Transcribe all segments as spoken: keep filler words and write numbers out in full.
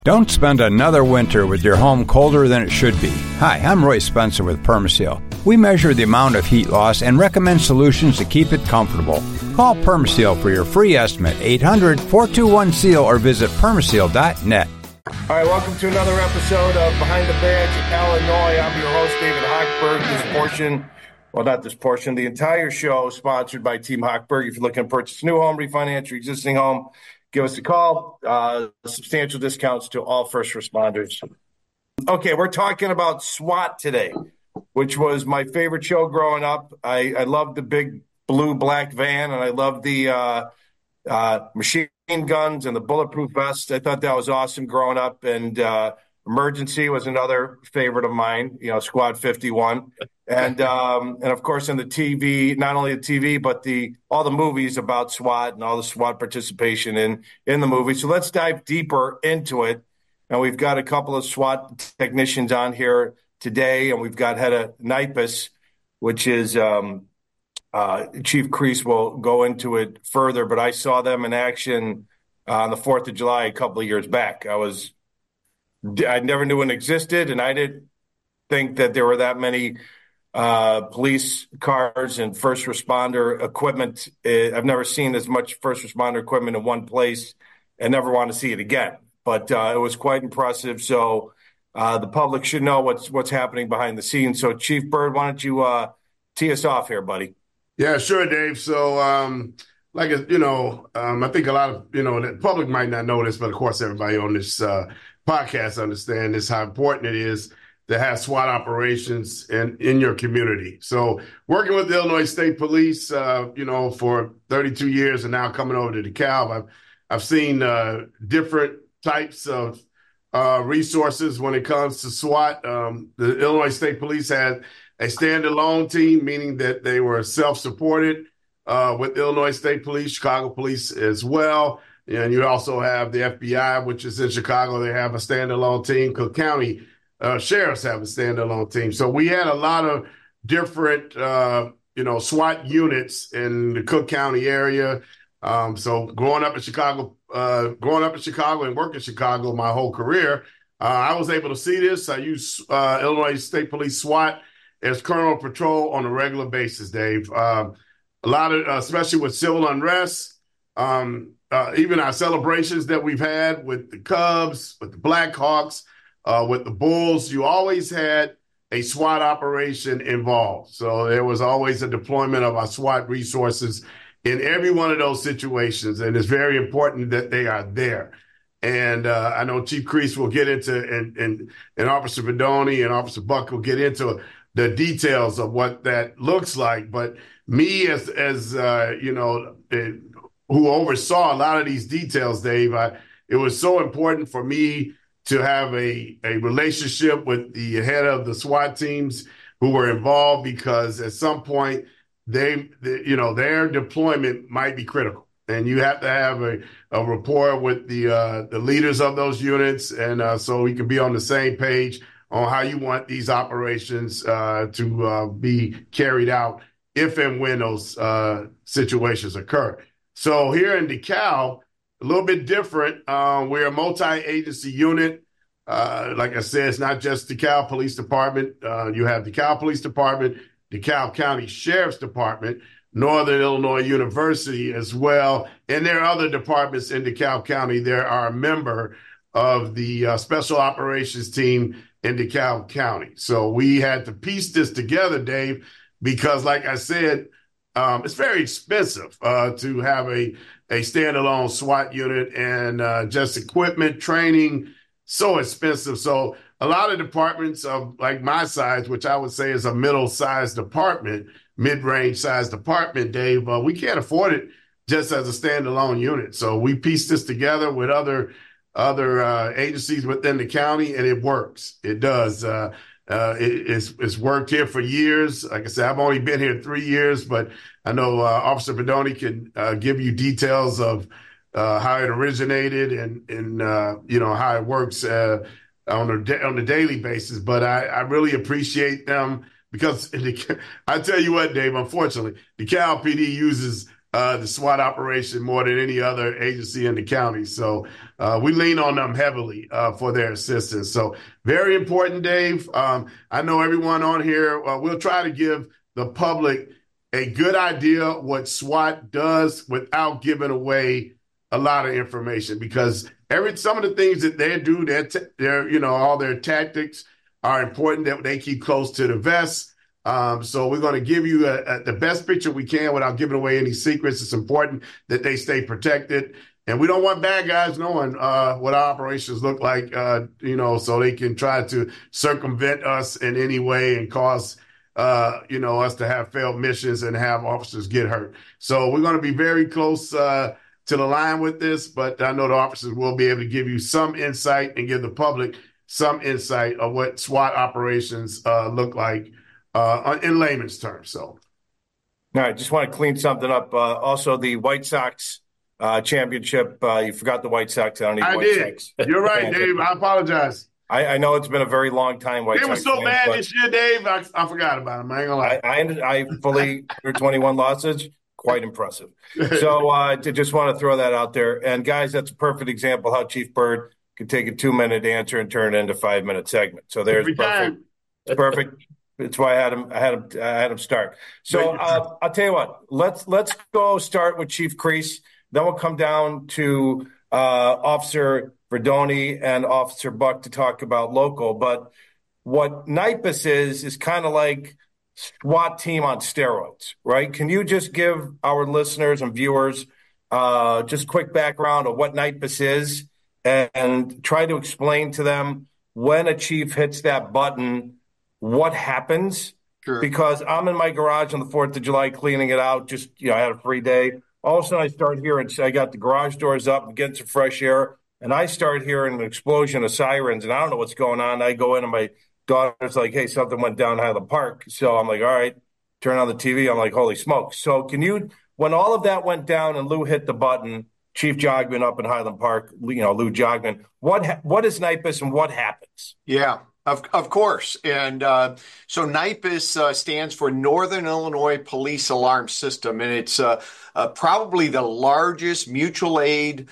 Don't spend another winter with your home colder than it should be. Hi, I'm Roy Spencer with Permaseal. We measure the amount of heat loss and recommend solutions to keep it comfortable. Call Permaseal for your free estimate, eight hundred, four two one, SEAL, or visit permaseal dot net. All right, welcome to another episode of Behind the Badge, Illinois. I'm your host, David Hochberg. This portion, well, not this portion, the entire show sponsored by Team Hochberg. If you're looking to purchase a new home, refinance your existing home, give us a call. Uh, substantial discounts to all first responders. Okay, we're talking about SWAT today, which was my favorite show growing up. I, I loved the big blue black van, and I loved the uh, uh, machine guns and the bulletproof vests. I thought that was awesome growing up. And uh, Emergency was another favorite of mine, you know, Squad fifty-one. And, um, and of course, in the T V, not only the T V, but the all the movies about SWAT and all the SWAT participation in, in the movie. So let's dive deeper into it. And we've got a couple of SWAT technicians on here today, and we've got head of NIPUS, which is um, uh, Chief Kreese will go into it further, but I saw them in action uh, on the fourth of July a couple of years back. I was I never knew it existed, and I didn't think that there were that many uh, police cars and first responder equipment. I've never seen as much first responder equipment in one place and never want to see it again. But uh, it was quite impressive. So uh, the public should know what's what's happening behind the scenes. So Chief Byrd, why don't you uh, tee us off here, buddy? Yeah, sure, Dave. So, um, like, you know, um, I think a lot of, you know, the public might not know this, but of course, everybody on this uh, podcast understand this, how important it is to have SWAT operations in, in your community. So working with the Illinois State Police, uh, you know, for thirty-two years and now coming over to DeKalb, I've, I've seen uh, different types of uh, resources when it comes to SWAT. Um, the Illinois State Police had a standalone team, meaning that they were self-supported uh, with Illinois State Police, Chicago Police as well. And you also have the F B I, which is in Chicago. They have a standalone team. Cook County uh, sheriffs have a standalone team. So we had a lot of different, uh, you know, SWAT units in the Cook County area. Um, so growing up in Chicago, uh, growing up in Chicago and working in Chicago my whole career, uh, I was able to see this. I used uh, Illinois State Police SWAT as Colonel Patrol on a regular basis, Dave. Um, a lot of, uh, especially with civil unrest, um, uh, even our celebrations that we've had with the Cubs, with the Blackhawks, uh, with the Bulls, you always had a SWAT operation involved. So there was always a deployment of our SWAT resources in every one of those situations, and it's very important that they are there. And uh, I know Chief Kreese will get into, and, and, and Officer Vidoni and Officer Buck will get into the details of what that looks like. But me, as as uh, you know, it, who oversaw a lot of these details, Dave, I, it was so important for me to have a a relationship with the head of the SWAT teams who were involved, because at some point, they, they you know, their deployment might be critical. And you have to have a, a rapport with the uh, the leaders of those units, and uh, so we can be on the same page on how you want these operations uh, to uh, be carried out if and when those uh, situations occur. So here in DeKalb, a little bit different. Uh, we're a multi-agency unit. Uh, like I said, it's not just DeKalb Police Department. Uh, you have DeKalb Police Department, DeKalb County Sheriff's Department, Northern Illinois University as well. And there are other departments in DeKalb County. There are a member of the uh, Special Operations Team in DeKalb County. So we had to piece this together, Dave, because like I said, um, it's very expensive uh, to have a, a standalone SWAT unit, and uh, just equipment, training, so expensive. So a lot of departments of like my size, which I would say is a middle-sized department, mid-range size department, Dave, uh, we can't afford it just as a standalone unit. So we pieced this together with other other uh, agencies within the county, and it works. It does. Uh, uh, it, it's, it's worked here for years. Like I said, I've only been here three years, but I know uh, Officer Vidoni can uh, give you details of uh, how it originated and, and uh, you know, how it works uh, on a, on a daily basis. But I, I really appreciate them, because the, I tell you what, Dave, unfortunately, the Cal P D uses uh, the SWAT operation more than any other agency in the county. So uh, we lean on them heavily uh, for their assistance. So very important, Dave. Um, I know everyone on here, uh, we'll try to give the public a good idea what SWAT does without giving away a lot of information, because every some of the things that they do, their, t- their you know, all their tactics are important that they keep close to the vest. Um, so we're going to give you a, a, the best picture we can without giving away any secrets. It's important that they stay protected. And we don't want bad guys knowing uh, what our operations look like, uh, you know, so they can try to circumvent us in any way and cause uh, you know, us to have failed missions and have officers get hurt. So we're going to be very close uh, to the line with this, but I know the officers will be able to give you some insight and give the public some insight of what SWAT operations uh, look like uh, in layman's terms. So, all right, just want to clean something up. Uh, also, the White Sox uh, championship, uh, you forgot the White Sox. I don't need I White did. Sox. You're right, Dave. I apologize. I, I know it's been a very long time. White they were Sox so fans, bad this year, Dave. I, I forgot about them. I ain't gonna lie. I, I, I fully under twenty-one losses. Quite impressive. So I uh, just want to throw that out there. And guys, that's a perfect example how Chief Byrd could take a two-minute answer and turn it into a five-minute segment. So there's Every perfect. time. It's perfect. That's why I had him. I had him. I had him start. So uh, I'll tell you what. Let's let's go start with Chief Crease. Then we'll come down to uh, Officer Verdoni and Officer Buck to talk about local. But what NIPUS is, is kind of like SWAT team on steroids, right? Can you just give our listeners and viewers uh, just quick background of what NIPUS is and, and try to explain to them when a chief hits that button, what happens? Sure. Because I'm in my garage on the fourth of July cleaning it out. Just, you know, I had a free day. All of a sudden I start hearing, I got the garage doors up and getting some fresh air. And I start hearing an explosion of sirens, and I don't know what's going on. I go in, and my daughter's like, hey, something went down Highland Park. So I'm like, all right, turn on the T V. I'm like, holy smoke. So can you, when all of that went down and Lou hit the button, Chief Jogman up in Highland Park, you know, Lou Jogman, what what is NIPUS and what happens? Yeah, of of course. And uh, so NIPUS uh, stands for Northern Illinois Police Alarm System, and it's uh, uh, probably the largest mutual aid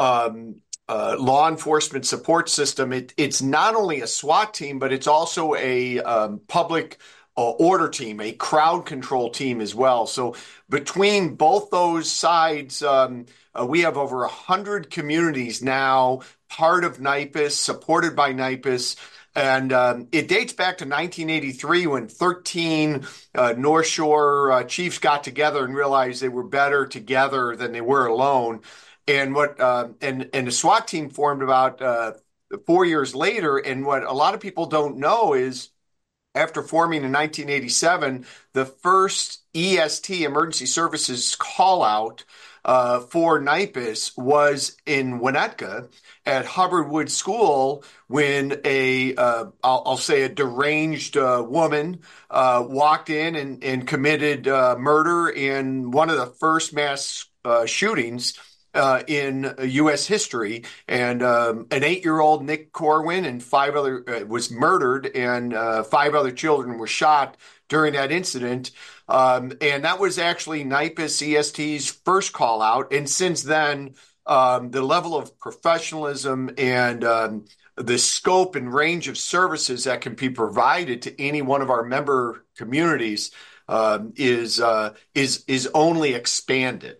um Uh, law enforcement support system. It, it's not only a SWAT team, but it's also a um, public uh, order team, a crowd control team as well. So between both those sides, um, uh, we have over one hundred communities now part of NIPUS, supported by NIPUS. And um, it dates back to nineteen eighty-three when thirteen uh, North Shore uh, chiefs got together and realized they were better together than they were alone. And what uh, and and the SWAT team formed about uh, four years later. And what a lot of people don't know is, after forming in nineteen eighty-seven, the first E S T, Emergency Services call out uh, for NIPUS was in Winnetka at Hubbard Wood School when a uh, I'll, I'll say a deranged uh, woman uh, walked in and, and committed uh, murder in one of the first mass uh, shootings Uh, in U S history, and um, an eight-year-old Nick Corwin and five other uh, was murdered, and uh, five other children were shot during that incident. Um, and that was actually NIPUS E S T's first call out. And since then, um, the level of professionalism and um, the scope and range of services that can be provided to any one of our member communities um, is uh, is is only expanded.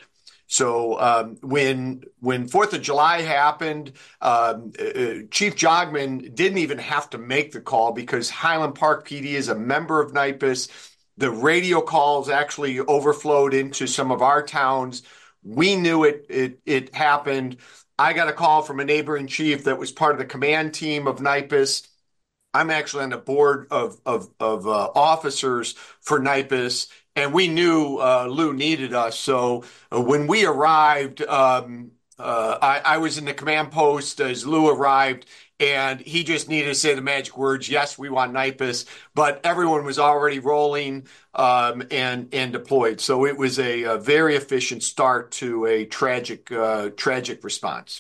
So um, when when Fourth of July happened, um, uh, Chief Jogman didn't even have to make the call because Highland Park P D is a member of NIPUS. The radio calls actually overflowed into some of our towns. We knew it it it happened. I got a call from a neighboring chief that was part of the command team of NIPUS. I'm actually on the board of of, of uh, officers for NIPUS. And we knew uh, Lou needed us. So uh, when we arrived, um, uh, I, I was in the command post as Lou arrived, and he just needed to say the magic words, yes, we want NIPUS. But everyone was already rolling um, and, and deployed. So it was a, a very efficient start to a tragic, uh, tragic response.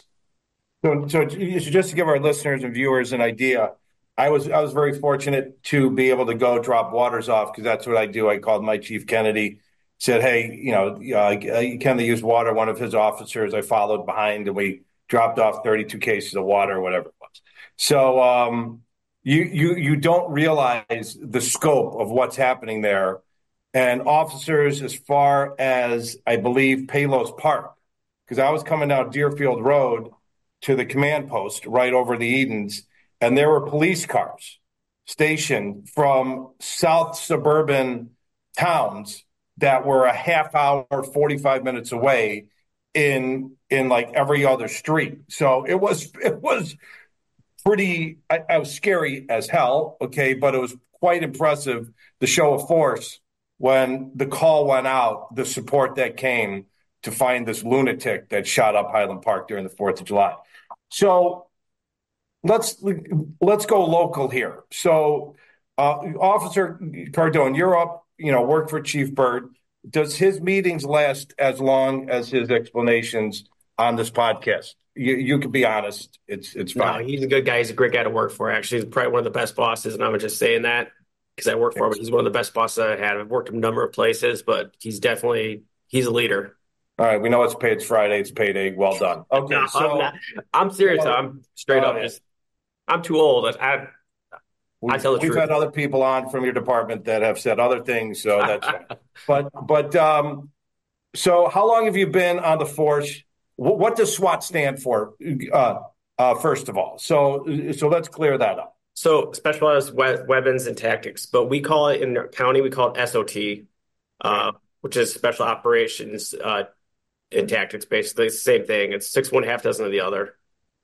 So, so just to give our listeners and viewers an idea, I was I was very fortunate to be able to go drop waters off because that's what I do. I called my Chief Kennedy, said, hey, you know, uh, Kennedy used water, one of his officers. I followed behind and we dropped off thirty-two cases of water or whatever it was. So um, you you you don't realize the scope of what's happening there. And officers, as far as I believe Palos Park, because I was coming down Deerfield Road to the command post right over the Edens, and there were police cars stationed from south suburban towns that were a half hour, forty-five minutes away in in like every other street. So it was it was pretty I, I was scary as hell, okay, but it was quite impressive, the show of force when the call went out, the support that came to find this lunatic that shot up Highland Park during the fourth of July. So let's let's go local here. So uh, Officer Cardone, you're up, you know, work for Chief Burt. Does his meetings last as long as his explanations on this podcast? You, you can be honest. It's it's fine. No, he's a good guy. He's a great guy to work for, actually. He's probably one of the best bosses, and I'm just saying that because I work for him. He's one of the best bosses I've had. I've worked in a number of places, but he's definitely – he's a leader. All right, we know it's paid. It's Friday. It's payday. Well done. Okay, no, so I'm, not, I'm serious. I'm straight up. Just, I'm too old. I, I tell the We've truth. had other people on from your department that have said other things, so that's fine. But but um, so how long have you been on the force? What, what does SWAT stand for? Uh, uh, first of all, so so let's clear that up. So specialized we- weapons and tactics, but we call it in the county we call it S O T, uh, which is special operations uh, and tactics. Basically, it's the same thing. It's six one half dozen of the other.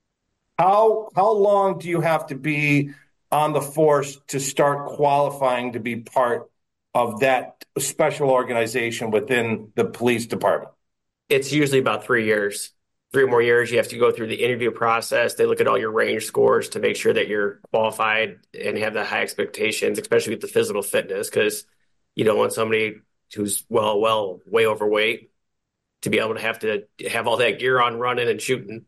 How how long do you have to be on the force to start qualifying to be part of that special organization within the police department? It's usually about three years, three or more years. You have to go through the interview process. They look at all your range scores to make sure that you're qualified and have the high expectations, especially with the physical fitness, because you don't want somebody who's well, well, way overweight to be able to have to have all that gear on running and shooting.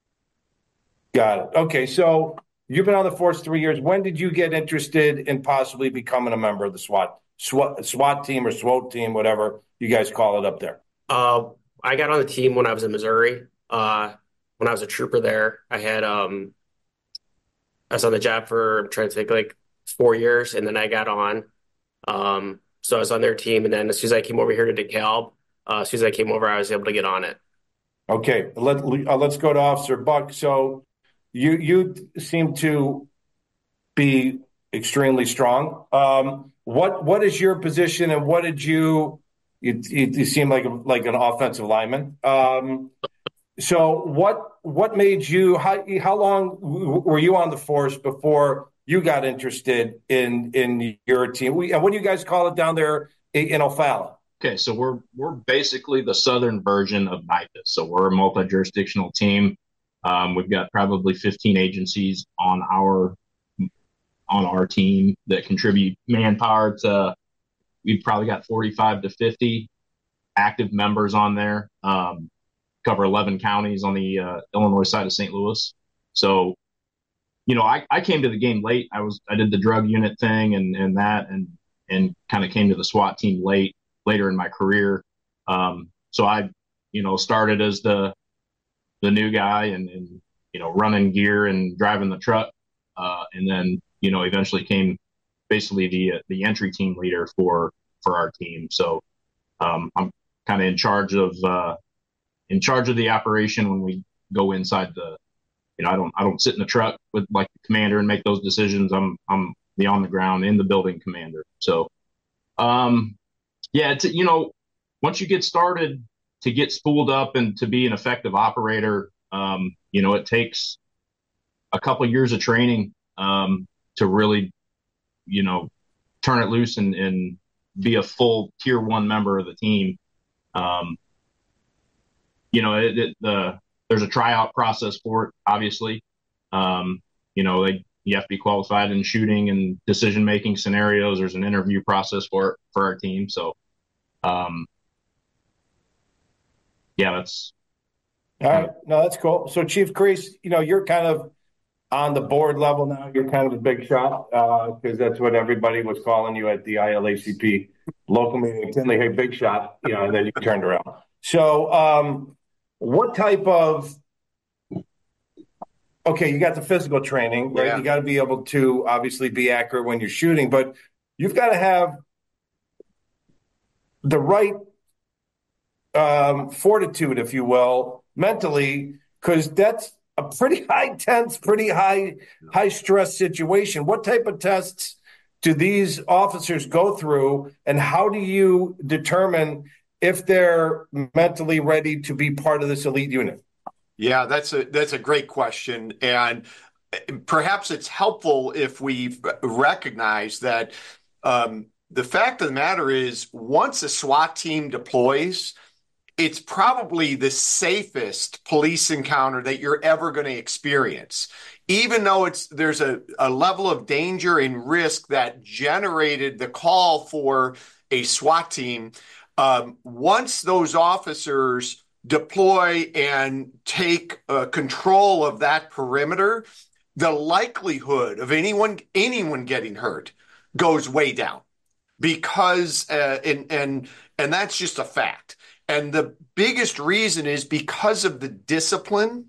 Got it. Okay, so you've been on the force three years. When did you get interested in possibly becoming a member of the SWAT SWAT, SWAT team or SWAT team, whatever you guys call it up there? Uh, I got on the team when I was in Missouri. Uh, when I was a trooper there, I had um, I was on the job for I'm trying to think like four years, and then I got on. Um, so I was on their team, and then as soon as I came over here to DeKalb, uh, as soon as I came over, I was able to get on it. Okay, let uh, let's go to Officer Buck. So you you seem to be extremely strong. Um, what what is your position, and what did you? You, you, you seem like a, like an offensive lineman. Um, so what what made you? How how long were you on the force before you got interested in in your team? We, and what do you guys call it down there in O'Fallon? Okay, so we're we're basically the southern version of NIPUS. So we're a multi-jurisdictional team. Um, we've got probably fifteen agencies on our on our team that contribute manpower to. We've probably got forty-five to fifty active members on there. Um, cover eleven counties on the uh, Illinois side of Saint Louis. So, you know, I, I came to the game late. I was I did the drug unit thing and and that and and kind of came to the SWAT team late later in my career. Um, so I, you know, started as the the new guy and, and you know running gear and driving the truck, uh, and then you know eventually came. Basically the the entry team leader for for our team. So um, I'm kind of in charge of uh, in charge of the operation when we go inside the. You know, I don't I don't sit in the truck with like the commander and make those decisions. I'm I'm the on the ground in the building commander. So, um, yeah, it's you know once you get started to get spooled up and to be an effective operator, um, you know, it takes a couple years of training um, to really. you know, turn it loose and, and be a full tier one member of the team. Um, you know, it, it, the, there's a tryout process for it, obviously. Um, you know, they, you have to be qualified in shooting and decision-making scenarios. There's an interview process for it, for our team. So, um, yeah, that's. All right. No, that's cool. So Chief Crease, you know, you're kind of on the board level now. You're kind of a big shot because uh, that's what everybody was calling you at the I L A C P local meeting. Tinley, hey, big shot, you know, and then you turned around. So um, what type of okay, you got the physical training, right? Yeah. You got to be able to obviously be accurate when you're shooting, but you've got to have the right um, fortitude, if you will, mentally, because that's a pretty high tense, pretty high high stress situation. What type of tests do these officers go through, and how do you determine if they're mentally ready to be part of this elite unit? Yeah, that's a that's a great question, and perhaps it's helpful if we recognize that um, the fact of the matter is, once a SWAT team deploys, it's probably the safest police encounter that you're ever going to experience. Even though it's there's a, a level of danger and risk that generated the call for a SWAT team, um, once those officers deploy and take uh, control of that perimeter, the likelihood of anyone anyone getting hurt goes way down, because uh, and and and that's just a fact. And the biggest reason is because of the discipline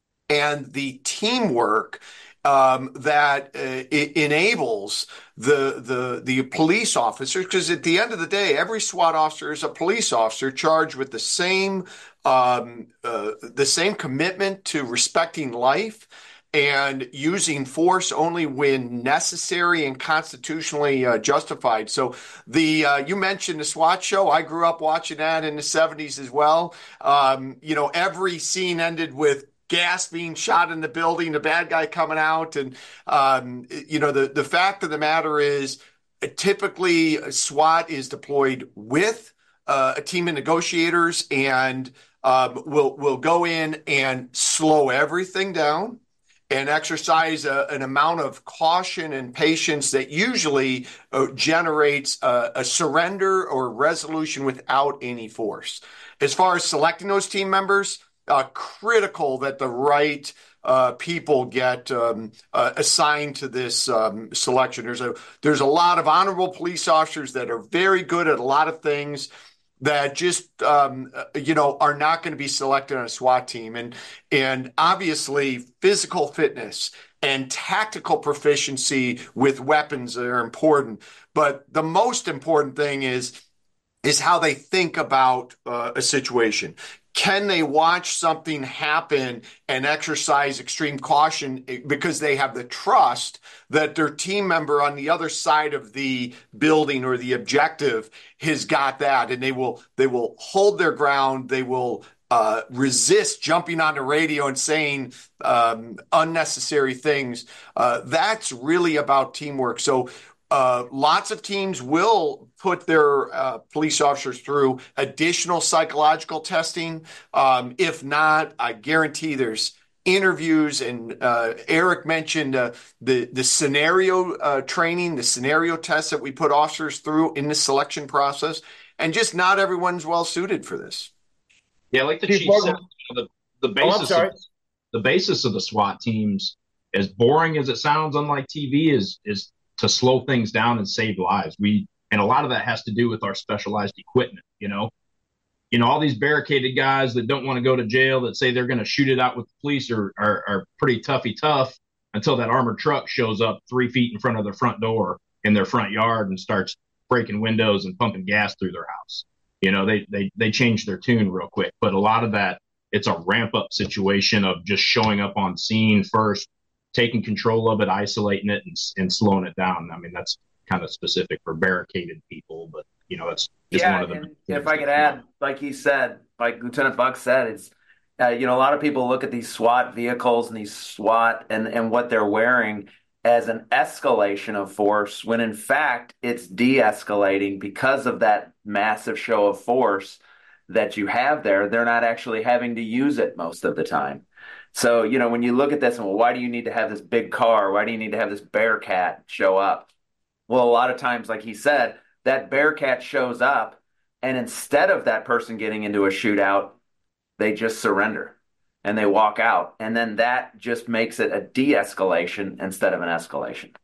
and the teamwork um, that uh, it enables the the the police officers. Because at the end of the day, every SWAT officer is a police officer charged with the same um, uh, the same commitment to respecting life and using force only when necessary and constitutionally uh, justified. So the uh, you mentioned the SWAT show. I grew up watching that in the seventies as well. Um, you know, every scene ended with gas being shot in the building, the bad guy coming out. And, um, you know, the, the fact of the matter is typically SWAT is deployed with uh, a team of negotiators and um, will will go in and slow everything down and exercise a, an amount of caution and patience that usually uh, generates a, a surrender or resolution without any force. As far as selecting those team members, uh, critical that the right uh, people get um, uh, assigned to this um, selection. There's a there's a lot of honorable police officers that are very good at a lot of things that just, um, you know, are not going to be selected on a SWAT team. And, and obviously physical fitness and tactical proficiency with weapons are important. But the most important thing is, is how they think about uh, a situation. Can they watch something happen and exercise extreme caution because they have the trust that their team member on the other side of the building or the objective has got that, and they will they will hold their ground. They will uh, resist jumping on the radio and saying um, unnecessary things. Uh, that's really about teamwork. So uh, lots of teams will put their uh, police officers through additional psychological testing. Um, if not, I guarantee there's interviews. And uh, Eric mentioned uh, the the scenario uh, training, the scenario tests that we put officers through in the selection process. And just not everyone's well suited for this. Yeah, like the chief said, the, the basis oh, of, the basis of the SWAT teams, as boring as it sounds on like T V, is is to slow things down and save lives. We And a lot of that has to do with our specialized equipment, you know. You know, all these barricaded guys that don't want to go to jail, that say they're going to shoot it out with the police are, are, are pretty toughy tough until that armored truck shows up three feet in front of their front door in their front yard and starts breaking windows and pumping gas through their house. You know, they, they, they change their tune real quick. But a lot of that, it's a ramp-up situation of just showing up on scene first, taking control of it, isolating it, and, and slowing it down. I mean, that's kind of specific for barricaded people, but you know, it's just yeah, one of them. If I could add, like he said, like Lieutenant Buck said, it's uh, you know, a lot of people look at these SWAT vehicles and these SWAT and and what they're wearing as an escalation of force, when in fact it's de-escalating because of that massive show of force that you have there. They're not actually having to use it most of the time. So, you know, when you look at this and, well, why do you need to have this big car? Why do you need to have this Bearcat show up? Well, a lot of times, like he said, that Bearcat shows up, and instead of that person getting into a shootout, they just surrender and they walk out. And then that just makes it a de-escalation instead of an escalation.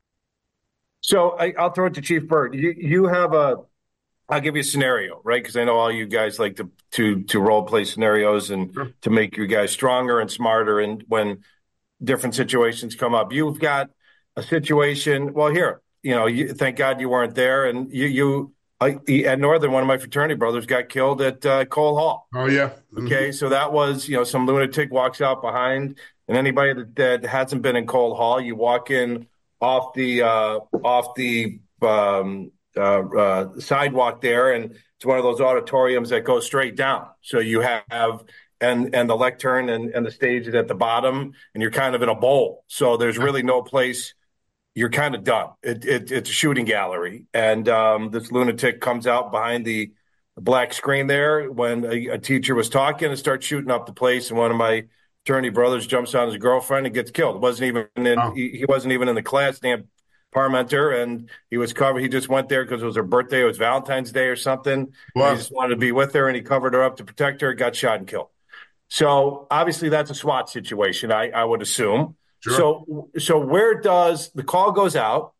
So I, I'll throw it to Chief Burt. You, you have a, I'll give you a scenario, right? Because I know all you guys like to to to role play scenarios and Sure. to make you guys stronger and smarter. And when different situations come up. You've got a situation. Well, here, you know, you, thank God you weren't there, and you you I, at Northern, one of my fraternity brothers got killed at uh, Cole Hall. Oh yeah. Mm-hmm. Okay, so that was, you know, some lunatic walks out behind, and anybody that, that hasn't been in Cole Hall, you walk in off the uh, off the um, uh, uh, sidewalk there, and it's one of those auditoriums that goes straight down. So you have and and the lectern and, and the stage is at the bottom, and you're kind of in a bowl. So there's really no place. You're kind of done. It, it, it's a shooting gallery, and um, this lunatic comes out behind the black screen there when a, a teacher was talking and starts shooting up the place. And one of my fraternity brothers jumps on his girlfriend and gets killed. wasn't even in, oh. he, he wasn't even in the class named Parmenter, and he was covered. He just went there because it was her birthday. It was Valentine's Day or something. Wow. He just wanted to be with her, and he covered her up to protect her. Got shot and killed. So obviously that's a SWAT situation, I, I would assume. Sure. So, so where does the call goes out?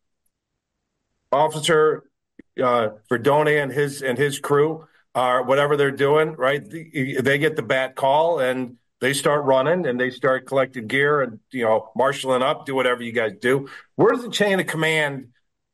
Officer uh, Verdone and his and his crew are whatever they're doing, right? The, they get the bat call and they start running and they start collecting gear and you know marshaling up, do whatever you guys do. Where does the chain of command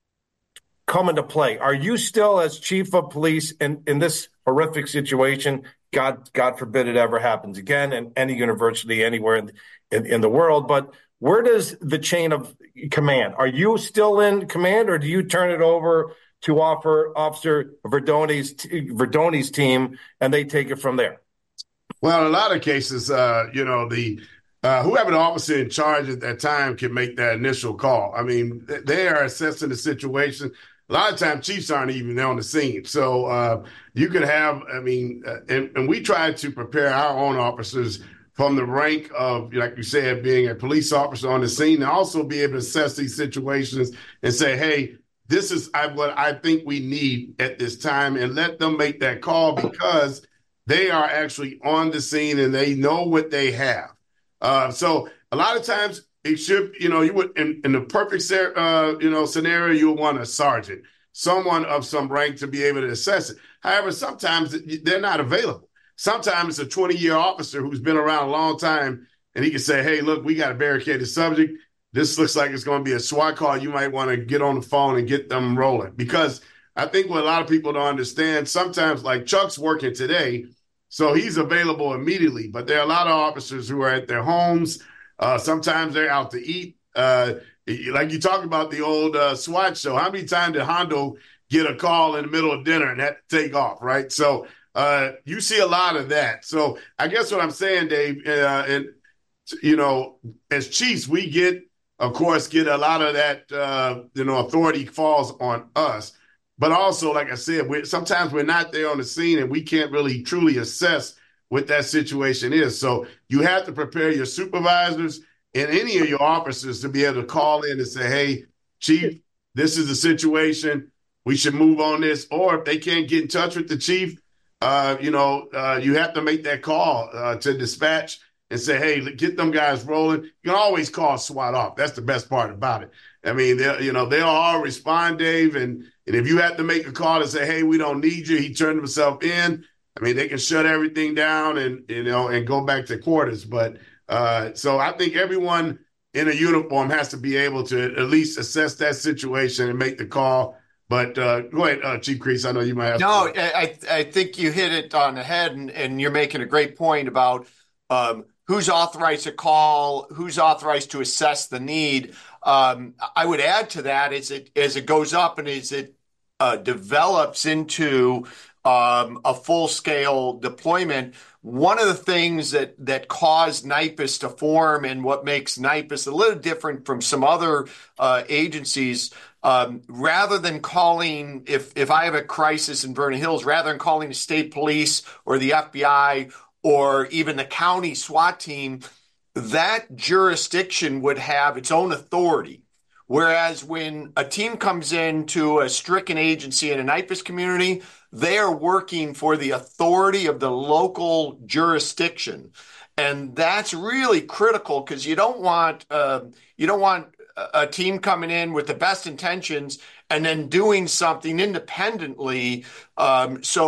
come into play? Are you still as chief of police in, in this horrific situation? God, God forbid it ever happens again in any university anywhere in, in, in the world, but where does the chain of command? Are you still in command, or do you turn it over to offer Officer Verdone's Verdone's team, and they take it from there? Well, in a lot of cases, uh, you know, the uh, whoever the officer in charge at that time can make that initial call. I mean, they are assessing the situation. A lot of times, chiefs aren't even on the scene, so uh, you could have. I mean, uh, and, and we try to prepare our own officers from the rank of, like you said, being a police officer on the scene, and also be able to assess these situations and say, hey, this is what I think we need at this time, and let them make that call because they are actually on the scene and they know what they have. Uh, so a lot of times it should, you know, you would, in, in the perfect, uh, you know, scenario, you would want a sergeant, someone of some rank to be able to assess it. However, sometimes they're not available. Sometimes it's a twenty-year officer who's been around a long time, and he can say, hey, look, we got a barricaded subject. This looks like it's going to be a SWAT call. You might want to get on the phone and get them rolling. Because I think what a lot of people don't understand, sometimes like Chuck's working today, so he's available immediately. But there are a lot of officers who are at their homes. Uh, sometimes they're out to eat. Uh, like you talk about the old uh, SWAT show. How many times did Hondo get a call in the middle of dinner and had to take off, right? So Uh, you see a lot of that. So I guess what I'm saying, Dave, uh, and, you know, as chiefs, we get, of course, get a lot of that, uh, you know, authority falls on us. But also, like I said, we're, sometimes we're not there on the scene and we can't really truly assess what that situation is. So you have to prepare your supervisors and any of your officers to be able to call in and say, hey, chief, this is the situation. We should move on this. Or if they can't get in touch with the chief, Uh, you know, uh, you have to make that call uh, to dispatch and say, hey, get them guys rolling. You can always call SWAT off. That's the best part about it. I mean, you know, they'll all respond, Dave. And, and if you have to make a call to say, hey, we don't need you, he turned himself in. I mean, they can shut everything down and, you know, and go back to quarters. But uh, so I think everyone in a uniform has to be able to at least assess that situation and make the call. But uh, go ahead, uh, Chief Crease. I know you might have. No, I I think you hit it on the head, and, and you're making a great point about um, who's authorized to call, who's authorized to assess the need. Um, I would add to that as it as it goes up and as it uh, develops into um, a full scale deployment. One of the things that that caused NIPUS to form and what makes NIPUS a little different from some other uh, agencies. Um, rather than calling, if if I have a crisis in Vernon Hills, rather than calling the state police or the F B I or even the county SWAT team, that jurisdiction would have its own authority. Whereas when a team comes into a stricken agency in a NIPUS community, they are working for the authority of the local jurisdiction. And that's really critical because you don't want uh, you don't want a team coming in with the best intentions and then doing something independently. Um, so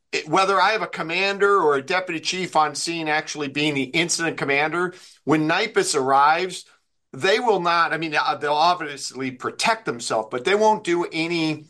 it, whether I have a commander or a deputy chief on scene actually being the incident commander, when NIPUS arrives, they will not, I mean, they'll obviously protect themselves, but they won't do any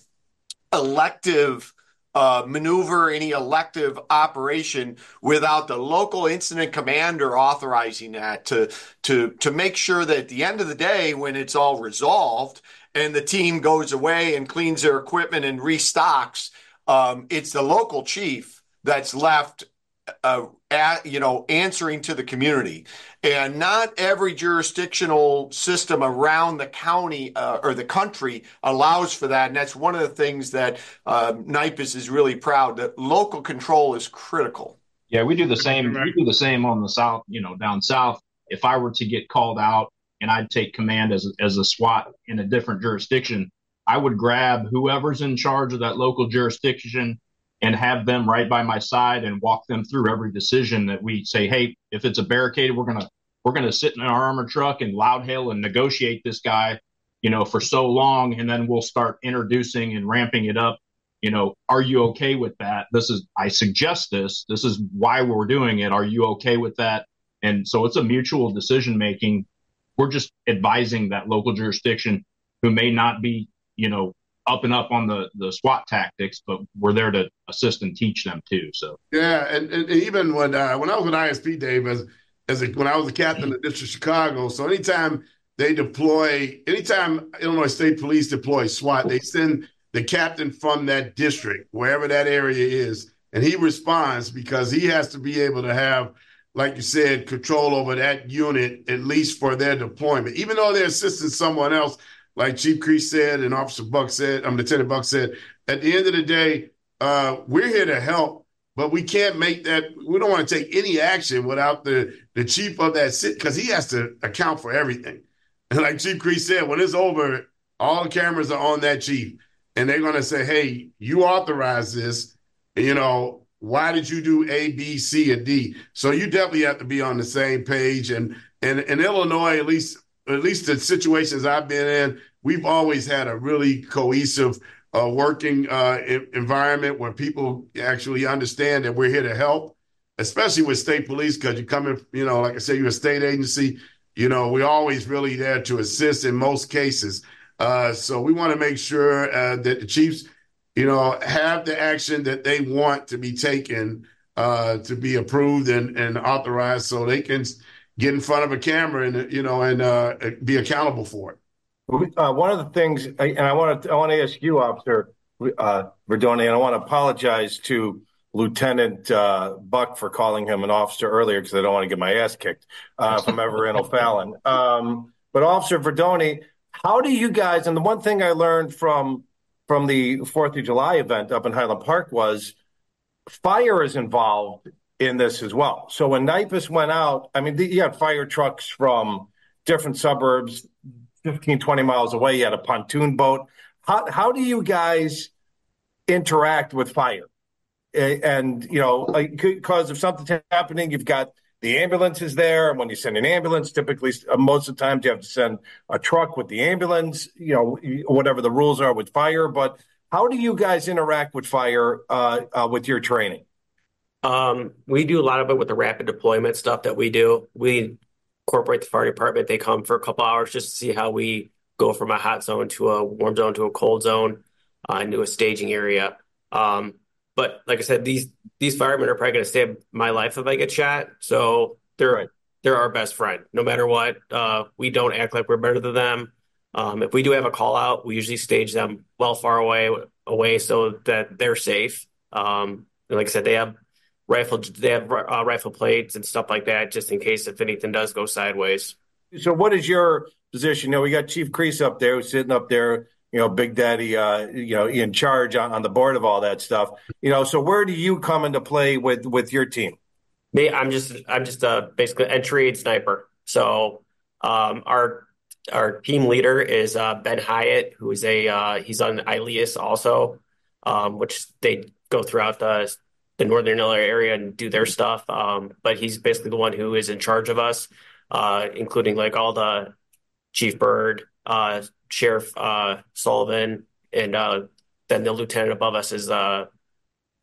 elective uh, maneuver, any elective operation without the local incident commander authorizing that to, to, to make sure that at the end of the day, when it's all resolved and the team goes away and cleans their equipment and restocks, um, it's the local chief that's left Uh, at, you know, answering to the community. And not every jurisdictional system around the county uh, or the country allows for that. And that's one of the things that uh, NIPUS is really proud that local control is critical. Yeah, we do the same. We do the same on the south, you know, down south. If I were to get called out and I'd take command as, as a SWAT in a different jurisdiction, I would grab whoever's in charge of that local jurisdiction and have them right by my side and walk them through every decision that we say, hey, if it's a barricade, we're going to, we're going to sit in our armored truck and loud hail and negotiate this guy, you know, for so long. And then we'll start introducing and ramping it up. You know, are you okay with that? This is, I suggest this, this is why we're doing it. Are you okay with that? And so it's a mutual decision-making. We're just advising that local jurisdiction who may not be, you know, up and up on the, the SWAT tactics, but we're there to assist and teach them too. So yeah, and, and even when uh, when I was with I S P, Dave, as as a, when I was a captain of the District of Chicago, so anytime they deploy, anytime Illinois State Police deploy SWAT, they send the captain from that district, wherever that area is, and he responds because he has to be able to have, like you said, control over that unit, at least for their deployment, even though they're assisting someone else. Like Chief Crease said and Officer Buck said, um, Lieutenant Buck said, at the end of the day, uh, we're here to help, but we can't make that, we don't want to take any action without the, the chief of that city, because he has to account for everything. And like Chief Crease said, when it's over, all the cameras are on that chief, and they're going to say, hey, you authorized this, you know, why did you do A, B, C, and D? So you definitely have to be on the same page. And and in Illinois, at least, at least the situations I've been in, we've always had a really cohesive uh, working uh, environment where people actually understand that we're here to help, especially with state police, because you come in, you know, like I said, you're a state agency, you know, we're always really there to assist in most cases. Uh, so we want to make sure uh, that the chiefs, you know, have the action that they want to be taken uh, to be approved and, and authorized so they can get in front of a camera and, you know, and uh, be accountable for it. Uh, one of the things, and I want to, I want to ask you, Officer uh, Verdoni, and I want to apologize to Lieutenant uh, Buck for calling him an officer earlier because I don't want to get my ass kicked uh, from Everett O'Fallon. Um, but Officer Verdoni, how do you guys? And the one thing I learned from from the Fourth of July event up in Highland Park was fire is involved in this as well. So when NIPUS went out, I mean, you had fire trucks from different suburbs, fifteen, twenty miles away. You had a pontoon boat. How how do you guys interact with fire? And, you know, because if something's happening, you've got the ambulances there. And when you send an ambulance, typically, most of the times you have to send a truck with the ambulance, you know, whatever the rules are with fire. But how do you guys interact with fire uh, uh, with your training? Um, we do a lot of it with the rapid deployment stuff that we do. We incorporate the fire department. They come for a couple hours just to see how we go from a hot zone to a warm zone to a cold zone uh, into a staging area. Um, but like I said, these these firemen are probably going to save my life if I get shot. So they're right. they're our best friend, no matter what. Uh, we don't act like we're better than them. Um, if we do have a call out, we usually stage them well far away away so that they're safe. Um, and like I said, they have rifle they have uh, rifle plates and stuff like that, just in case if anything does go sideways. So what is your position? You know, we got Chief Crease up there who's sitting up there, you know, Big Daddy, uh, you know, in charge on, on the board of all that stuff. You know, so where do you come into play with, with your team? Me, I'm just I'm just a basically entry sniper. So um, our our team leader is uh, Ben Hyatt, who is a uh, he's on I L E A S also, um, which they go throughout the the Northern Illinois area and do their stuff. Um, but he's basically the one who is in charge of us, uh, including like all the Chief Bird, uh, Sheriff uh, Sullivan, and uh, then the lieutenant above us is uh,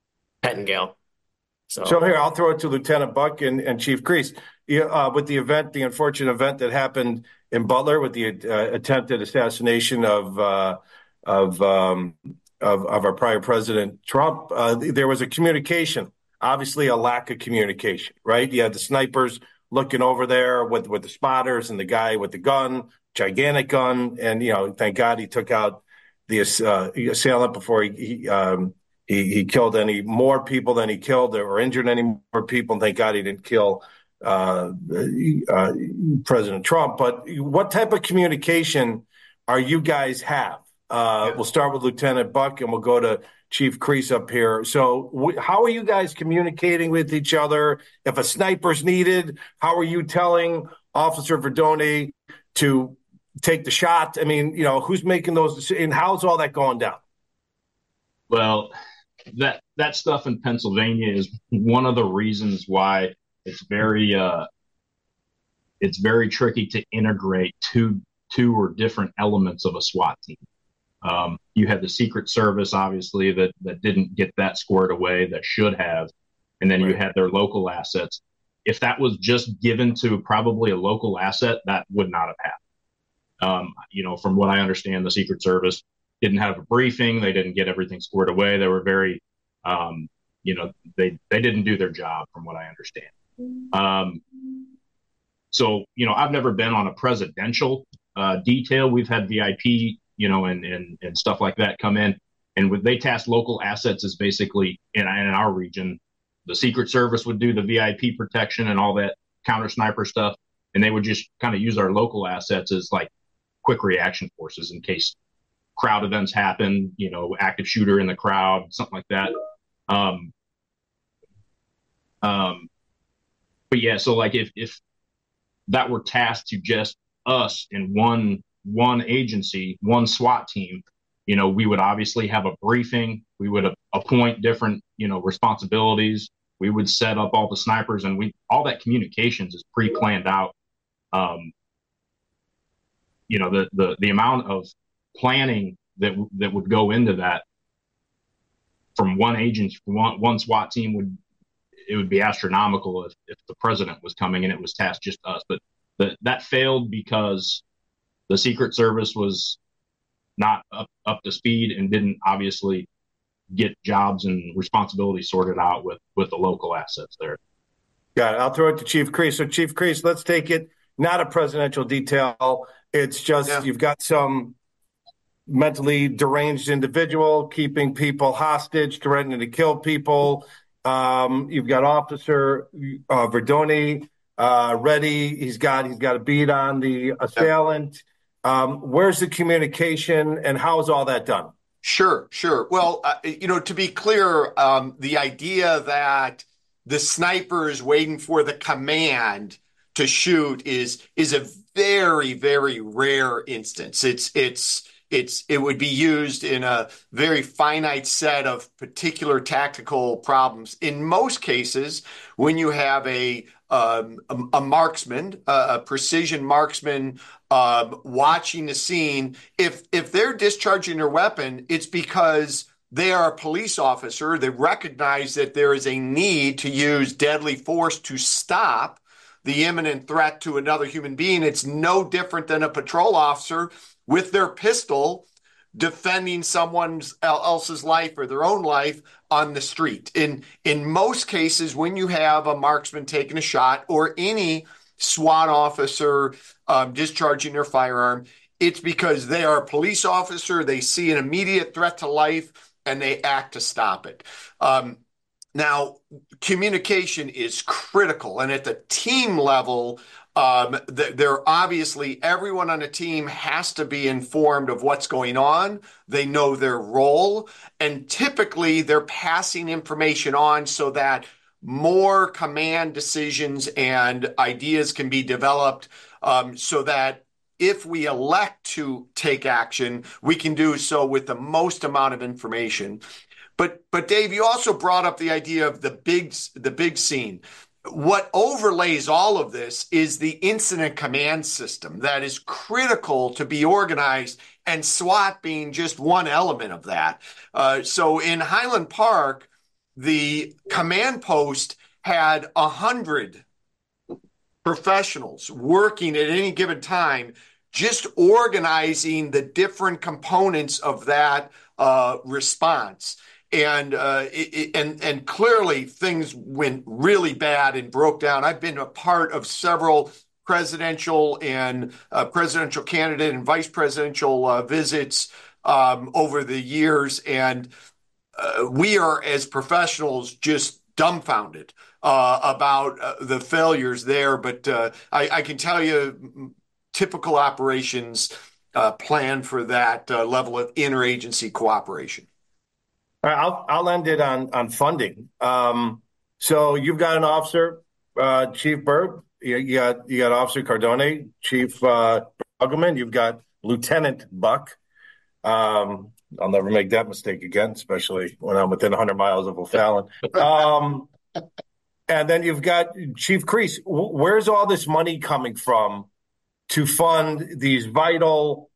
Pettingale. So, so here, I'll throw it to Lieutenant Buck and, and Chief Crease. Uh, with the event, the unfortunate event that happened in Butler with the uh, attempted assassination of uh, of, um, of of our prior president Trump, uh, there was a communication, obviously a lack of communication, right? You had the snipers looking over there with, with the spotters and the guy with the gun, gigantic gun, and you know, thank God he took out the uh, assailant before he he, um, he he killed any more people than he killed or injured any more people. Thank God he didn't kill Uh, uh, President Trump. But what type of communication are you guys have? Uh, we'll start with Lieutenant Buck and we'll go to Chief Crease up here. So w- how are you guys communicating with each other? If a sniper's needed, how are you telling Officer Verdone to take the shot? I mean, you know, who's making those decisions and how's all that going down? Well, that, that stuff in Pennsylvania is one of the reasons why It's very uh, it's very tricky to integrate two two or different elements of a SWAT team. Um, you have the Secret Service, obviously, that that didn't get that squared away, that should have, and then right. you had their local assets. If that was just given to probably a local asset, that would not have happened. Um, you know, from what I understand, the Secret Service didn't have a briefing. They didn't get everything squared away. They were very, um, you know, they they didn't do their job, from what I understand. Um, so, you know, I've never been on a presidential uh, detail. We've had V I P, you know, and, and, and stuff like that come in. And what they task local assets is basically in, in our region, the Secret Service would do the V I P protection and all that counter sniper stuff. And they would just kind of use our local assets as like quick reaction forces in case crowd events happen, you know, active shooter in the crowd, something like that. Um, um, But yeah, so like if, if that were tasked to just us in one one agency, one SWAT team, you know, we would obviously have a briefing. We would appoint different, you know, responsibilities. We would set up all the snipers, and we all that communications is pre-planned out. Um, you know, the the the amount of planning that that would go into that from one agency, one one SWAT team would. It would be astronomical if, if the president was coming and it was tasked just us. But the, that failed because the Secret Service was not up, up to speed and didn't obviously get jobs and responsibilities sorted out with, with the local assets there. Got it. I'll throw it to Chief Crease. So, Chief Crease, let's take it, not a presidential detail. It's just yeah. you've got some mentally deranged individual keeping people hostage, threatening to kill people. Um, you've got Officer uh, Verdone uh, ready. He's got he's got a bead on the assailant. Um, where's the communication, and how is all that done? Sure, sure. Well, uh, you know, to be clear, um, the idea that the sniper is waiting for the command to shoot is is a very, very rare instance. It's it's. It's it would be used in a very finite set of particular tactical problems. In most cases, when you have a um, a, a marksman, a, a precision marksman um, watching the scene, if if they're discharging their weapon, it's because they are a police officer. They recognize that there is a need to use deadly force to stop the imminent threat to another human being. It's no different than a patrol officer with their pistol defending someone else's life or their own life on the street. In in most cases, when you have a marksman taking a shot or any SWAT officer um, discharging their firearm, it's because they are a police officer, they see an immediate threat to life, and they act to stop it. Um, now, communication is critical, and at the team level, Um, they're obviously, everyone on the team has to be informed of what's going on. They know their role, and typically they're passing information on so that more command decisions and ideas can be developed, um, so that if we elect to take action, we can do so with the most amount of information. But, but Dave, you also brought up the idea of the big, the big scene. What overlays all of this is the incident command system that is critical to be organized, and SWAT being just one element of that. Uh, so in Highland Park, the command post had a hundred professionals working at any given time, just organizing the different components of that uh, response. And uh, it, it, and and clearly things went really bad and broke down. I've been a part of several presidential and uh, presidential candidate and vice presidential uh, visits um, over the years, and uh, we are, as professionals, just dumbfounded uh, about uh, the failures there. But uh, I, I can tell you, typical operations uh, plan for that uh, level of interagency cooperation. I'll I'll end it on on funding. Um, so you've got an officer, uh, Chief Byrd. You, you got you got Officer Cardone, Chief uh, Bruggeman. You've got Lieutenant Buck. Um, I'll never make that mistake again, especially when I'm within one hundred miles of O'Fallon. Um, and then you've got Chief Crease. Where's all this money coming from to fund these vital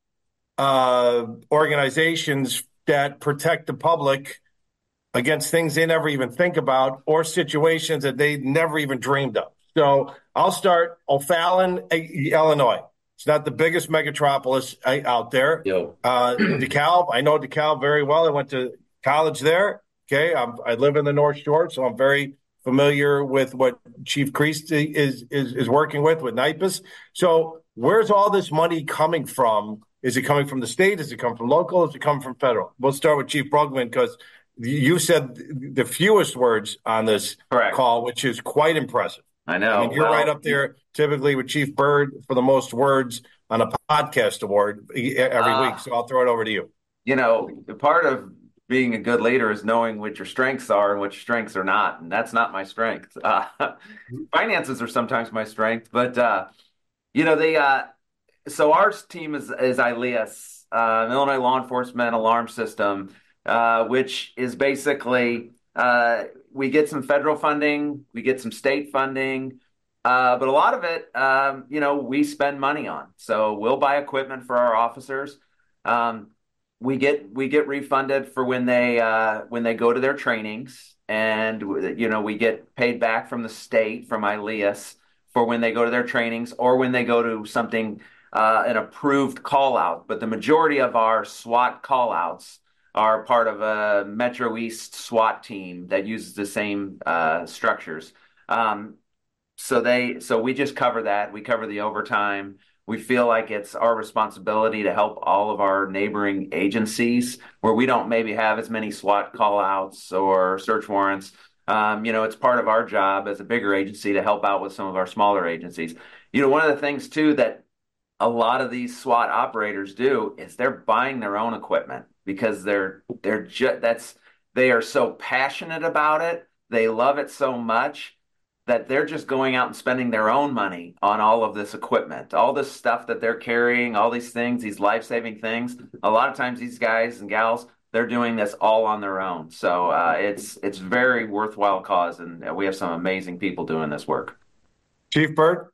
uh, organizations that protect the public against things they never even think about or situations that they never even dreamed of? So I'll start O'Fallon, Illinois. It's not the biggest megatropolis out there. Uh, DeKalb, I know DeKalb very well. I went to college there. Okay, I'm, I live in the North Shore, so I'm very familiar with what Chief Crease is, is is working with, with NIPUS. So where's all this money coming from? Is it coming from the state? Is it coming from local? Is it coming from federal? We'll start with Chief Bruggeman because you said the fewest words on this Correct. call, which is quite impressive. I know. I mean, you're well, right up there typically with Chief Byrd for the most words on a podcast award every uh, week. So I'll throw it over to you. You know, part of being a good leader is knowing what your strengths are and what your strengths are not. And that's not my strength. Uh, finances are sometimes my strength, but, uh, you know, they, uh, so our team is, is ILEAS, uh, Illinois Law Enforcement Alarm System, uh, which is basically, uh, we get some federal funding, we get some state funding, uh, but a lot of it, um, you know, we spend money on. So we'll buy equipment for our officers. Um, we get we get refunded for when they uh, when they go to their trainings, and you know we get paid back from the state, from ILEAS, for when they go to their trainings or when they go to something uh, an approved call out. But the majority of our SWAT call outs are part of a Metro East SWAT team that uses the same uh, structures. Um, so they, so we just cover that. We cover the overtime. We feel like it's our responsibility to help all of our neighboring agencies where we don't maybe have as many SWAT call outs or search warrants. Um, you know, it's part of our job as a bigger agency to help out with some of our smaller agencies. You know, one of the things too that a lot of these SWAT operators do is they're buying their own equipment because they're they're just that's they are so passionate about it. They love it so much that they're just going out and spending their own money on all of this equipment, all this stuff that they're carrying, all these things, these life-saving things. A lot of times these guys and gals, they're doing this all on their own. So uh, it's it's very worthwhile cause, and we have some amazing people doing this work. Chief Byrd?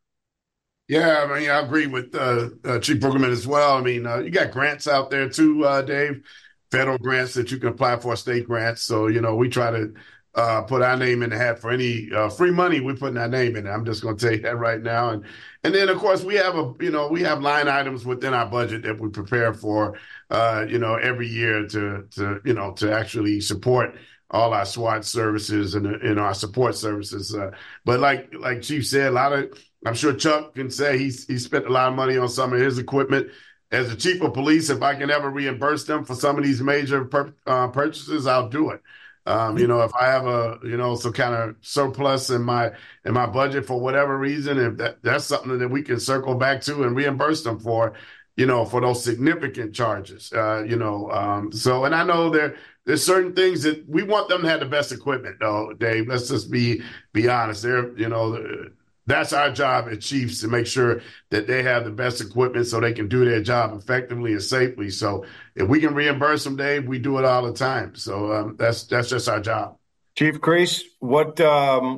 Yeah, I mean, I agree with uh, uh, Chief Bruggeman as well. I mean, uh, you got grants out there too, uh, Dave, federal grants that you can apply for, state grants. So, you know, we try to uh, put our name in the hat for any uh, free money. We're putting our name in it. I'm just going to tell you that right now. And and then, of course, we have a, you know, we have line items within our budget that we prepare for, uh, you know, every year to, to, you know, to actually support all our SWAT services and, and our support services. Uh, but like like Chief said, a lot of, I'm sure Chuck can say he's he spent a lot of money on some of his equipment. As the chief of police, if I can ever reimburse them for some of these major pur- uh, purchases, I'll do it. Um, you know, if I have a, you know, some kind of surplus in my in my budget for whatever reason, if that, that's something that we can circle back to and reimburse them for, you know, for those significant charges, uh, you know. Um, so, and I know there there's certain things that we want them to have the best equipment, though, Dave. Let's just be be honest. They're, you know, that's our job as chiefs to make sure that they have the best equipment so they can do their job effectively and safely. So if we can reimburse them, Dave, we do it all the time. So um, that's that's just our job. Chief Crease, what um,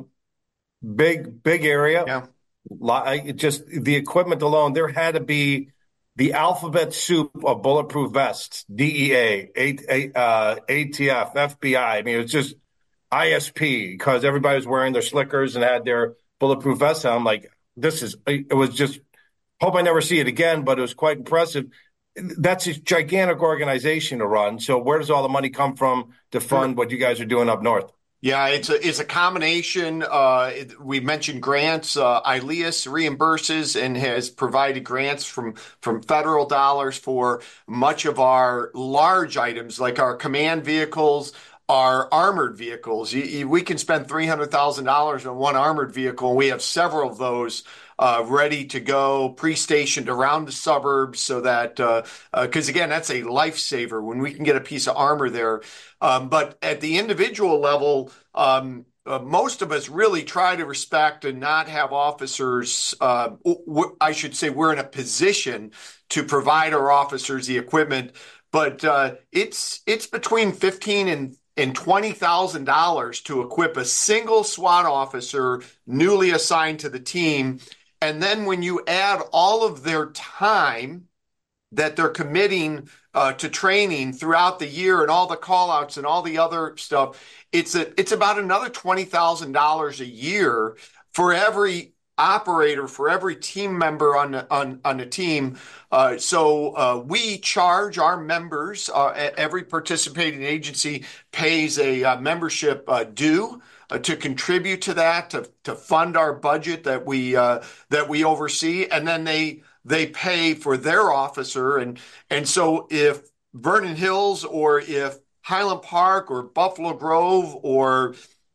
big, big area. Yeah. Just the equipment alone, there had to be the alphabet soup of bulletproof vests, D E A, A, uh, A T F, F B I. I mean, it's just I S P because everybody was wearing their slickers and had their bulletproof vests on. I'm like, this is, it was just, hope I never see it again, but it was quite impressive. That's a gigantic organization to run. So where does all the money come from to fund what you guys are doing up north? Yeah, it's a it's a combination. Uh, it, we mentioned grants. Uh, ILEAS reimburses and has provided grants from from federal dollars for much of our large items, like our command vehicles, our armored vehicles. You, you, we can spend three hundred thousand dollars on one armored vehicle, and we have several of those uh, ready to go, pre-stationed around the suburbs, so that because uh, uh, again, that's a lifesaver when we can get a piece of armor there. Um, but at the individual level, um, uh, most of us really try to respect and not have officers. Uh, w- I should say we're in a position to provide our officers the equipment, but uh, it's it's between fifteen and and twenty thousand dollars to equip a single SWAT officer newly assigned to the team, and then when you add all of their time that they're committing uh, to training throughout the year and all the call outs and all the other stuff, it's a, it's about another twenty thousand dollars a year for every operator, for every team member on the, on, on the team. Uh, so uh, we charge our members, uh, every participating agency pays a uh, membership uh, due uh, to contribute to that, to, to fund our budget that we uh, that we oversee, and then they they pay for their officer. And, and so if Vernon Hills or if Highland Park or Buffalo Grove or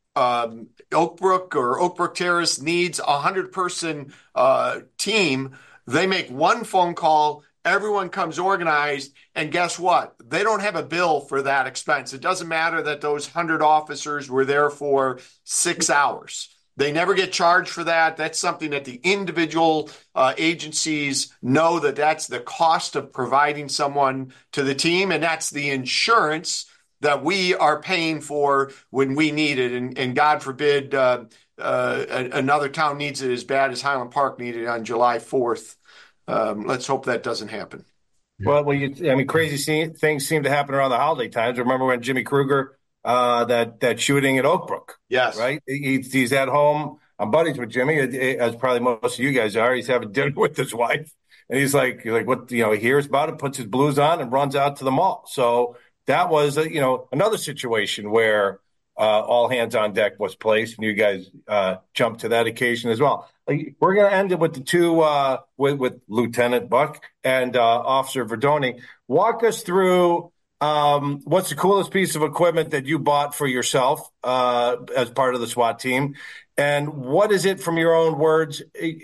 um, Oak Brook or Oak Brook Terrace needs a hundred person uh, team, they make one phone call, everyone comes organized, and guess what? They don't have a bill for that expense. It doesn't matter that those hundred officers were there for six hours. They never get charged for that. That's something that the individual uh, agencies know that that's the cost of providing someone to the team, and that's the insurance that we are paying for when we need it. And, and God forbid uh, uh, another town needs it as bad as Highland Park needed it on July fourth. Um, let's hope that doesn't happen. Well, well you, I mean, crazy scene, things seem to happen around the holiday times. Remember when Jimmy Kruger, uh, that that shooting at Oak Brook? Yes. Right? He, he's at home. I'm buddies with Jimmy, as probably most of you guys are. He's having dinner with his wife. And he's like, he's like, what, you know, he hears about it, puts his blues on and runs out to the mall. So that was, a, you know, another situation where uh, all hands on deck was placed, and you guys uh, jumped to that occasion as well. Like, we're going to end it with the two, uh, with, with Lieutenant Buck and uh, Officer Verdoni. Walk us through um, what's the coolest piece of equipment that you bought for yourself uh, as part of the SWAT team, and what is it from your own words,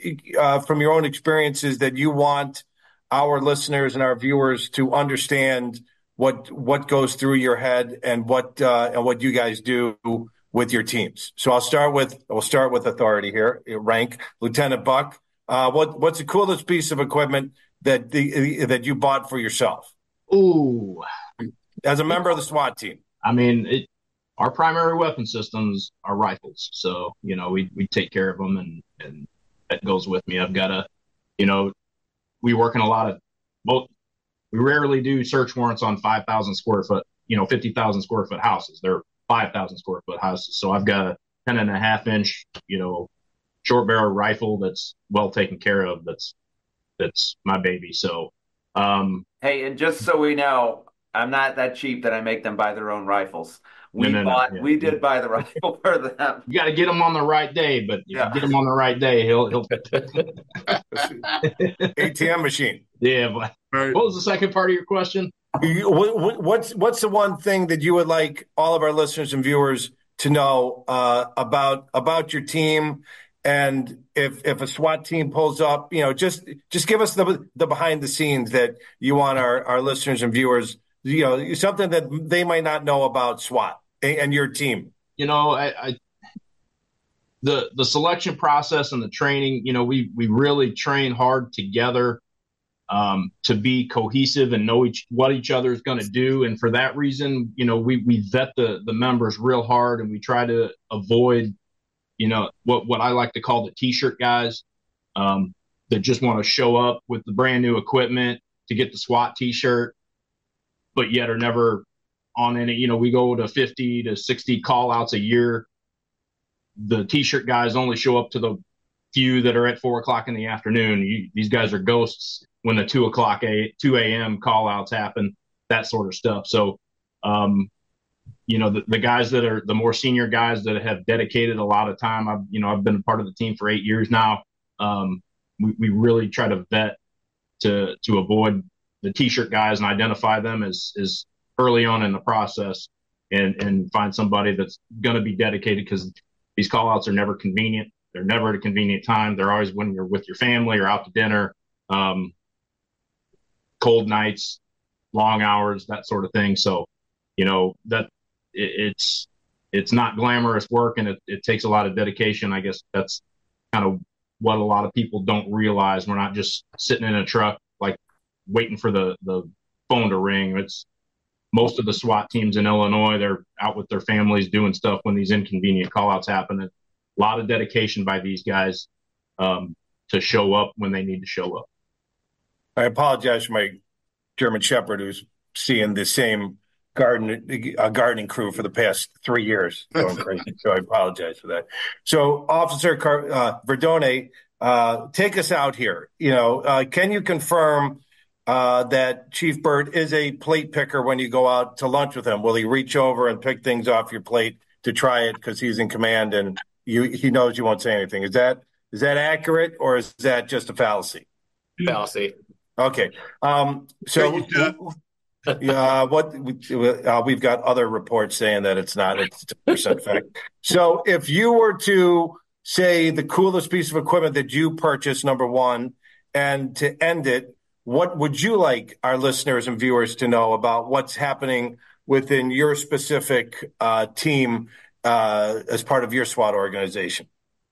uh, from your own experiences, that you want our listeners and our viewers to understand what what goes through your head and what uh, and what you guys do with your teams. So I'll start with we'll start with authority here. Rank Lieutenant Buck. Uh, what what's the coolest piece of equipment that the that you bought for yourself? Ooh, as a member of the SWAT team. I mean, it, our primary weapon systems are rifles, so you know we we take care of them, and and that goes with me. I've got a, you know, we work in a lot of both. We rarely do search warrants on five thousand square foot, you know, fifty thousand square foot houses. They're five thousand square foot houses. So I've got a ten and a half inch, you know, short barrel rifle that's well taken care of. That's, that's my baby. So, um, hey, and just so we know, I'm not that cheap that I make them buy their own rifles. We no, no, bought, no, yeah. we did buy the rifle for them. You got to get them on the right day, but if Yeah. you get them on the right day, he'll, he'll A T M machine. Yeah. But Right. what was the second part of your question? You- what- What's what's the one thing that you would like all of our listeners and viewers to know uh, about about your team? And if if a SWAT team pulls up, you know, just just give us the the behind the scenes that you want our, our listeners and viewers, you know, something that they might not know about SWAT and, and your team. You know, I, I the the selection process and the training, you know, we we really train hard together. Um, to be cohesive and know each, what each other is going to do. And for that reason, you know, we, we vet the, the members real hard, and we try to avoid, you know, what, what I like to call the t-shirt guys, um, that just want to show up with the brand new equipment to get the SWAT t-shirt, but yet are never on any, you know, we go to fifty to sixty call outs a year. The t-shirt guys only show up to the few that are at four o'clock in the afternoon. You, these guys are ghosts when the two o'clock, a, two a.m. call outs happen, that sort of stuff. So, um, you know, the, the guys that are the more senior guys that have dedicated a lot of time, I've, you know, I've been a part of the team for eight years now. Um, we, we really try to vet to, to avoid the t-shirt guys and identify them as, as early on in the process, and, and find somebody that's going to be dedicated, because these call outs are never convenient. They're never at a convenient time. They're always when you're with your family or out to dinner, um, cold nights, long hours, that sort of thing. So, you know, that it, it's, it's not glamorous work, and it, it takes a lot of dedication. I guess that's kind of what a lot of people don't realize. We're not just sitting in a truck, like waiting for the, the phone to ring. It's most of the SWAT teams in Illinois, they're out with their families doing stuff when these inconvenient call outs happen. And a lot of dedication by these guys um, to show up when they need to show up. I apologize for my German Shepherd, who's seeing the same garden uh, gardening crew for the past three years going crazy. So I apologize for that. So, Officer Car- uh, Verdone, uh, take us out here. You know, uh, can you confirm uh, that Chief Burt is a plate picker when you go out to lunch with him? Will he reach over and pick things off your plate to try it because he's in command and you he knows you won't say anything? Is that is that accurate, or is that just a fallacy? Fallacy. Okay. Um, so. Yeah, what uh, we've got other reports saying that it's not. It's ten percent fact. So, if you were to say the coolest piece of equipment that you purchased, number one, and to end it, what would you like our listeners and viewers to know about what's happening within your specific uh, team uh, as part of your SWAT organization?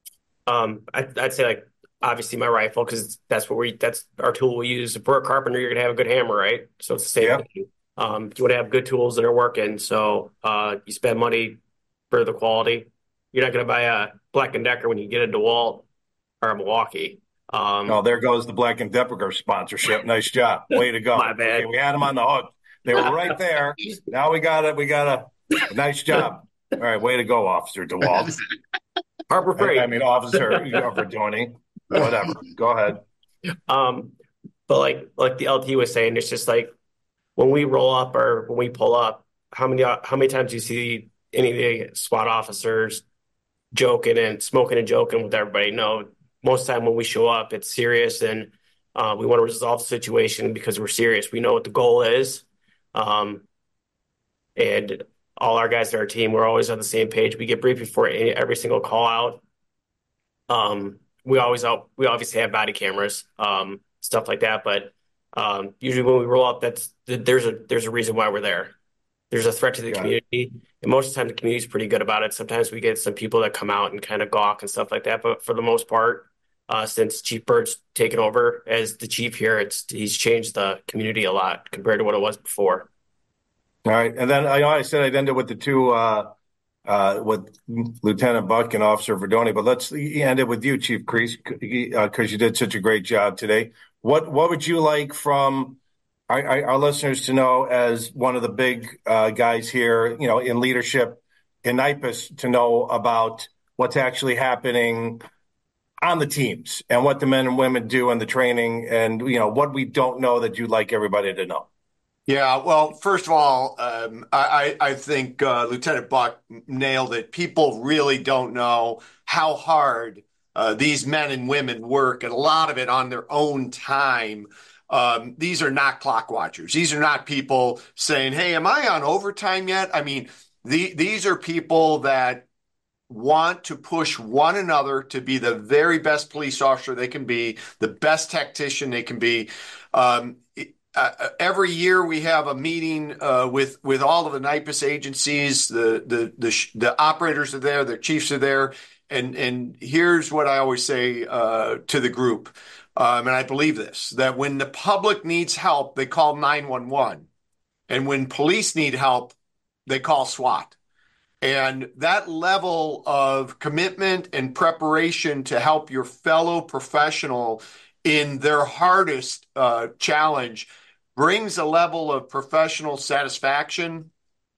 Um, I, I'd say like obviously my rifle, because that's what we that's our tool we use. If we're a carpenter, you're gonna have a good hammer, right? So it's the same Yeah. thing. Um, you want to have good tools that are working. So uh, you spend money for the quality. You're not gonna buy a Black and Decker when you get a DeWalt or a Milwaukee. Um, Oh, there goes the Black and Decker sponsorship. Nice job. Way to go. My bad. Okay, we had them on the hook. They were right there. Now we got it. We got a, a nice job. All right, way to go, Officer DeWalt. Harbor Freight. I, I mean, Officer Verdone. Whatever. Go ahead. Um, but like like the L T was saying, it's just like when we roll up or when we pull up, how many how many times do you see any of the SWAT officers joking and smoking and joking with everybody? No, most of the time when we show up, it's serious, and uh, we want to resolve the situation because we're serious. We know what the goal is, um, and all our guys in our team, we're always on the same page. We get briefed before any, every single call out. Um, We always out, we obviously have body cameras, um, stuff like that. But um, usually when we roll up, that's there's a there's a reason why we're there. There's a threat to the Got it. community, and most of the time the community's pretty good about it. Sometimes we get some people that come out and kind of gawk and stuff like that. But for the most part, uh, since Chief Burt's taken over as the chief here, it's he's changed the community a lot compared to what it was before. All right. And then I know I said I'd end it with the two, uh, uh, with Lieutenant Buck and Officer Verdone, but let's end it with you, Chief Crease, because you did such a great job today. What what would you like from our, our, our listeners to know as one of the big uh, guys here, you know, in leadership in N Y P S, to know about what's actually happening on the teams and what the men and women do in the training, and, you know, what we don't know that you'd like everybody to know? Yeah, well, first of all, um, I, I think uh, Lieutenant Buck nailed it. People really don't know how hard uh, these men and women work, and a lot of it on their own time. Um, these are not clock watchers. These are not people saying, hey, am I on overtime yet? I mean, the, these are people that want to push one another to be the very best police officer they can be, the best tactician they can be. Um, Uh, every year we have a meeting uh, with with all of the N Y P S agencies. The the the, sh- the operators are there, the chiefs are there, and and here's what I always say uh, to the group, um, and I believe this: that when the public needs help, they call nine one one, and when police need help, they call SWAT. And that level of commitment and preparation to help your fellow professional in their hardest uh, challenge brings a level of professional satisfaction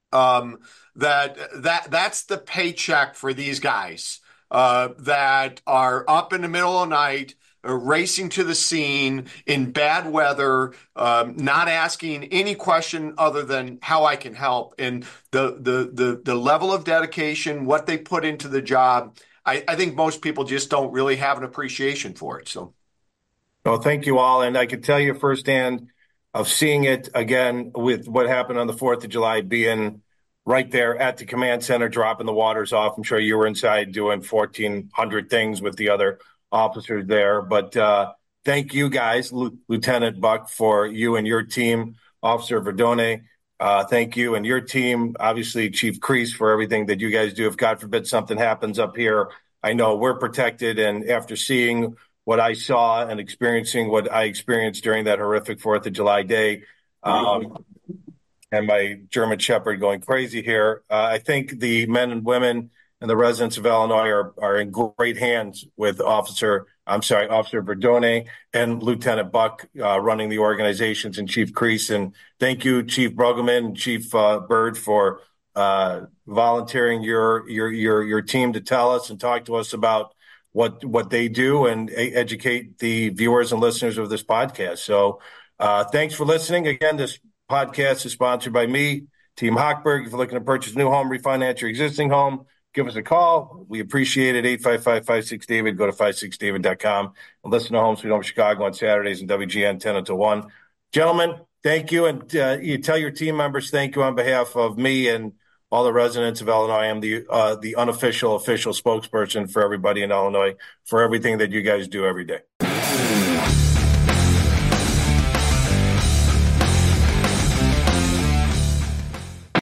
Um, that that that's the paycheck for these guys uh, that are up in the middle of the night, uh, racing to the scene in bad weather, um, not asking any question other than how I can help, and the the the the level of dedication, what they put into the job. I, I think most people just don't really have an appreciation for it. So, well, thank you all, and I can tell you firsthand of seeing it again with what happened on the fourth of July, being right there at the command center, dropping the waters off. I'm sure you were inside doing fourteen hundred things with the other officers there. But uh, thank you guys, L- Lieutenant Buck, for you and your team, Officer Verdone. Uh, thank you and your team, obviously Chief Crease, for everything that you guys do. If God forbid something happens up here, I know we're protected. And after seeing what I saw and experiencing what I experienced during that horrific fourth of July day, um, and my German Shepherd going crazy here, uh, I think the men and women and the residents of Illinois are, are in great hands with Officer, I'm sorry, Officer Verdone and Lieutenant Buck uh, running the organizations, and Chief Crease. And thank you, Chief Brueggemann and Chief uh, Bird, for uh, volunteering your, your, your, your team to tell us and talk to us about what what they do and a- educate the viewers and listeners of this podcast. So uh, thanks for listening. Again, this podcast is sponsored by me, Team Hochberg. If you're looking to purchase a new home, refinance your existing home, give us a call. We appreciate it. eight five five, five six, David. Go to five six david dot com and listen to Home Sweet Home Chicago on Saturdays and W G N ten until one. Gentlemen, thank you. And uh, you tell your team members thank you on behalf of me and all the residents of Illinois. I am the uh, the unofficial official spokesperson for everybody in Illinois for everything that you guys do every day.